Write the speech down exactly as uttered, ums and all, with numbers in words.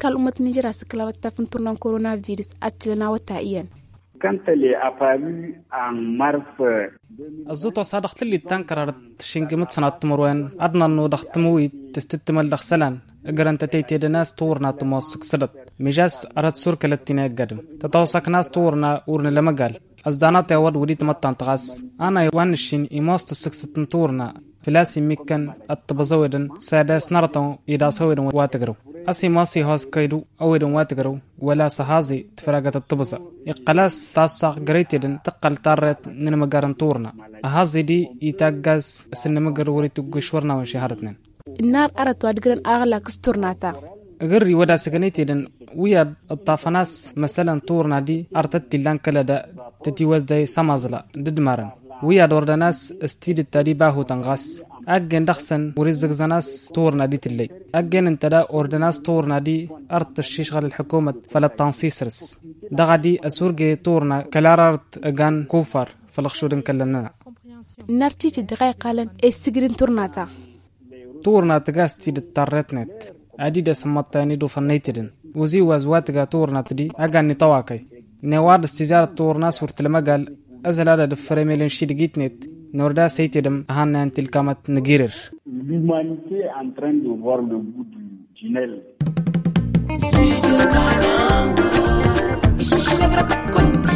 كالأمة نيجيريا سكلا تفنتورنا كورونا فيروس أتلنا وتعيين quand elle est apparue en mars الزوت صادقت اللي تنكرر تشينجمت سنة تمروين أدنى إنه دختموي تستتمل دخسلان أجرنت تيتي ناس تورنا تموسك سرت مجاز أرد سور كلتنا قدم تتوسك ناس تورنا ورنا لما قال أزدانات يود وديت متان تغاس أنا يوانشين إماست السكست تورنا فلاسي ميكن التبزودن سادس نرتو إذا سويدن واتقرو أسي ماسي هاس كيدو أويدن واتقرو ولا سهازي تفرقة التبزة إقلاس تاساق قريتيدن تقل تارت ننمقارن تورنا أهازي دي يتاقاز سنمقر وريتو قشورنا وشهارتنين النار أردت وادقرن أغلى كستورناتا غيري ودا سكنيتيدن ويا الطافناس مثلا تورنا دي أرتت لان كلا تتيوز داي سمازلا ددمارن ويا دوردناس استيد التاريباهو تنغاس أجن دخسن ورزق زناس تورنا دي تلي أجن انتدا أوردناس تورنا دي أرت الشيش غال الحكومة فلا تنصيصرس دغدي أسورجي تورنا كلارارت أجان كوفر فلخشودن كلنا نرتيج الدقائق قالن استجرين تورناتا تورنا تجاس تيد التارتنت عديد سمتاني دو فنيتدن وزي وزواتجا تورنا تدي أجن نتواكي نوارد استزارة تورنا صورت لما قال أزل هذا الفريميلين شيدجيت نت نوردا سيتدم هانا أنت الكامت نجيرر. L'humanité est en train de voir le bout du tunnel.